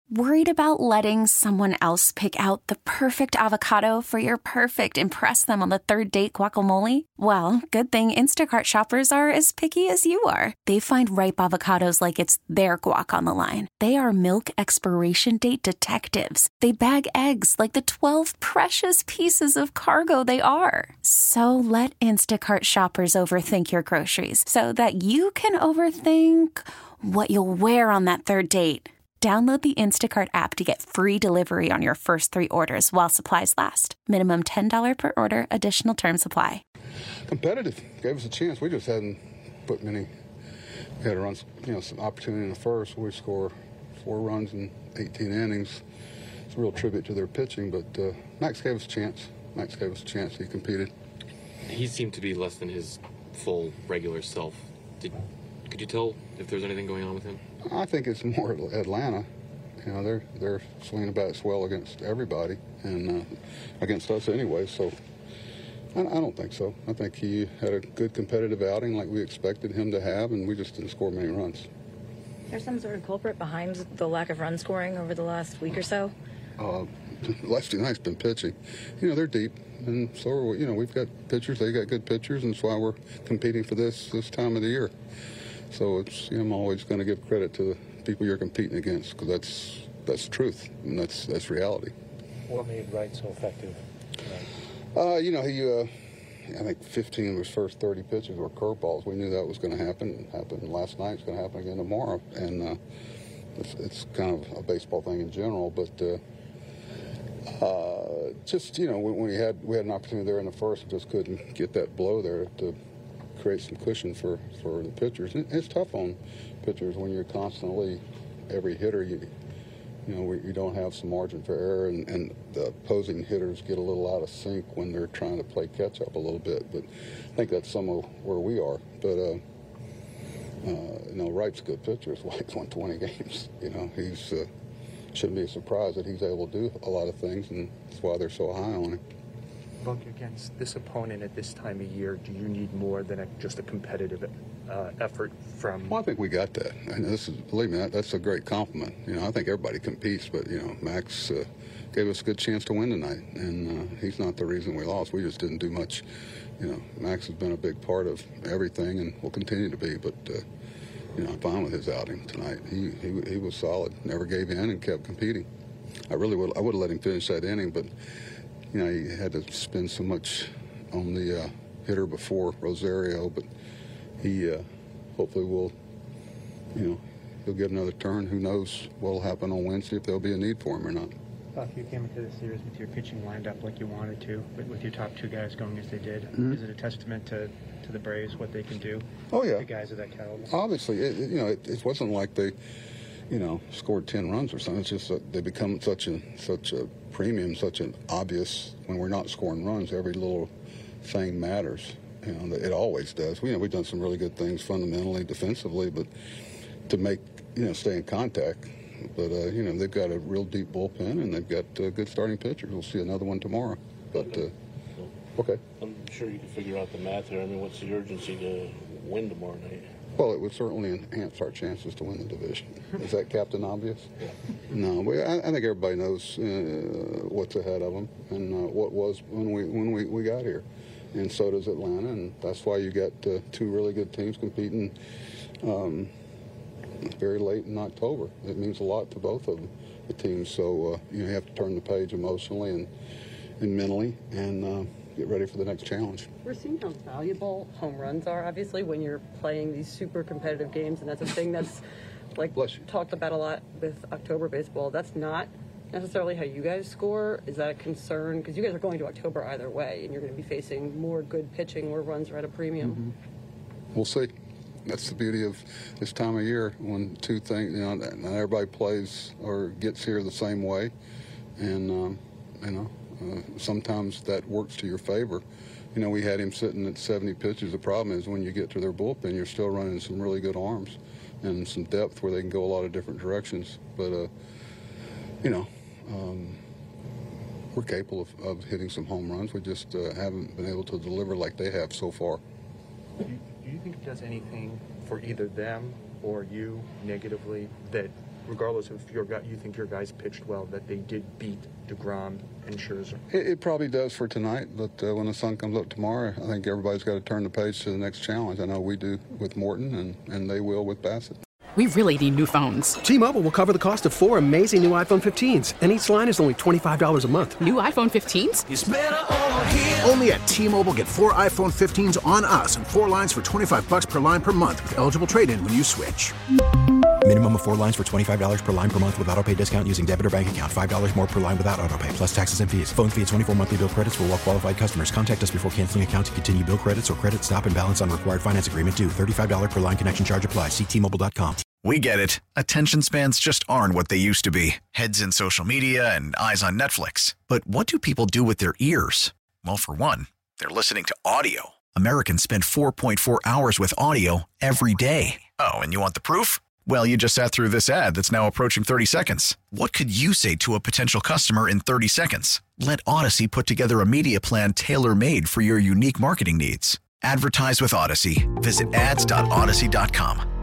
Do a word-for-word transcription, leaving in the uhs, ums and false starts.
Worried about letting someone else pick out the perfect avocado for your perfect impress them on the third date guacamole? Well, good thing Instacart shoppers are as picky as you are. They find ripe avocados like it's their guac on the line. They are milk expiration date detectives. They bag eggs like the twelve precious pieces of cargo they are. So let Instacart shoppers overthink your groceries so that you can overthink what you'll wear on that third date. Download the Instacart app to get free delivery on your first three orders while supplies last. Minimum ten dollars per order. Additional terms apply. Competitive. Gave us a chance. We just hadn't put many. We had to run, you know, some opportunity in the first. We score four runs in eighteen innings. It's a real tribute to their pitching, but uh, Max gave us a chance. Max gave us a chance. He competed. He seemed to be less than his full regular self. Did, could you tell if there's anything going on with him? I think it's more Atlanta. You know, they're they're swinging about as well against everybody and uh, against us anyway. So I, I don't think so. I think he had a good competitive outing like we expected him to have, and we just didn't score many runs. There's some sort of culprit behind the lack of run scoring over the last week or so? Uh, Lefty Knight's been pitching. You know, they're deep, and so are we. You know, we've got pitchers. They got good pitchers, and that's why we're competing for this this time of the year. So it's, you know, I'm always going to give credit to the people you're competing against, because that's that's the truth, and that's that's reality. What made Wright so effective? Uh, you know, he, uh, I think fifteen of his first thirty pitches were curveballs. We knew that was going to happen. It happened last night. It's going to happen again tomorrow. And uh, it's, it's kind of a baseball thing in general. But uh, uh, just, you know, when, when he had, we had an opportunity there in the first, we just couldn't get that blow there to create some cushion for, for the pitchers. And it's tough on pitchers when you're constantly, every hitter, you, you know, we, you don't have some margin for error, and, and the opposing hitters get a little out of sync when they're trying to play catch up a little bit. But I think that's some of where we are. But, uh, uh, you know, Wright's a good pitcher. That's why he's won twenty games. You know, he's uh, shouldn't be a surprise that he's able to do a lot of things, and that's why they're so high on him. Buck, against this opponent at this time of year, do you need more than a, just a competitive uh, effort from? Well, I think we got that. And this is, believe me, that, that's a great compliment. You know, I think everybody competes, but, you know, Max uh, gave us a good chance to win tonight, and uh, he's not the reason we lost. We just didn't do much. You know, Max has been a big part of everything and will continue to be, but, uh, you know, I'm fine with his outing tonight. He, he he was solid, never gave in and kept competing. I really would, I would have let him finish that inning, but you know, he had to spend so much on the uh, hitter before Rosario, but he uh, hopefully will, you know, he'll get another turn. Who knows what will happen on Wednesday, if there'll be a need for him or not. Buck, you came into the series with your pitching lined up like you wanted to, but with your top two guys going as they did. Mm-hmm. Is it a testament to, to the Braves, what they can do? Oh, yeah. The guys of that caliber? Obviously, it, it, you know, it, it wasn't like they, you know, scored ten runs or something. It's just that they become such a such a premium, such an obvious, when we're not scoring runs, every little thing matters. You know, it always does. We, you know, we've done some really good things fundamentally, defensively, but to make, you know, stay in contact. But, uh, you know, they've got a real deep bullpen, and they've got uh, good starting pitchers. We'll see another one tomorrow. But, uh, okay. I'm sure you can figure out the math here. I mean, what's the urgency to win tomorrow night? Well, it would certainly enhance our chances to win the division. Is that Captain Obvious? No, but I, I think everybody knows uh, what's ahead of them and uh, what was when we when we, we got here, and so does Atlanta, and that's why you got uh, two really good teams competing um, very late in October. It means a lot to both of them, the teams. So uh, you have to turn the page emotionally and and mentally, and uh, get ready for the next challenge. We're seeing how valuable home runs are, obviously, when you're playing these super competitive games, and that's a thing that's like talked about a lot with October baseball. That's not necessarily how you guys score. Is that a concern? Because you guys are going to October either way, and you're going to be facing more good pitching where runs are at a premium. Mm-hmm. We'll see. That's the beauty of this time of year, when two things, you know, not everybody plays or gets here the same way, and um, you know. Uh, sometimes that works to your favor. You know, we had him sitting at seventy pitches. The problem is when you get to their bullpen, you're still running some really good arms and some depth where they can go a lot of different directions. But, uh, you know, um, we're capable of, of hitting some home runs. We just uh, haven't been able to deliver like they have so far. Do you, do you think it does anything for either them or you negatively that regardless of if your guy, you think your guys pitched well, that they did beat DeGrom and Scherzer? It, it probably does for tonight, but uh, when the sun comes up tomorrow, I think everybody's got to turn the page to the next challenge. I know we do with Morton, and, and they will with Bassett. We really need new phones. T-Mobile will cover the cost of four amazing new iPhone fifteens, and each line is only twenty-five dollars a month. New iPhone fifteens? It's better over here. Only at T-Mobile, get four iPhone fifteens on us and four lines for twenty-five bucks per line per month with eligible trade-in when you switch. Minimum of four lines for twenty-five dollars per line per month with autopay discount using debit or bank account. five dollars more per line without autopay, plus taxes and fees. Phone fee at twenty-four monthly bill credits for well-qualified customers. Contact us before canceling account to continue bill credits or credit stop and balance on required finance agreement due. thirty-five dollars per line connection charge applies. See T Mobile dot com. We get it. Attention spans just aren't what they used to be. Heads in social media and eyes on Netflix. But what do people do with their ears? Well, for one, they're listening to audio. Americans spend four point four hours with audio every day. Oh, and you want the proof? Well, you just sat through this ad that's now approaching thirty seconds. What could you say to a potential customer in thirty seconds? Let Odyssey put together a media plan tailor-made for your unique marketing needs. Advertise with Odyssey. Visit ads dot odyssey dot com.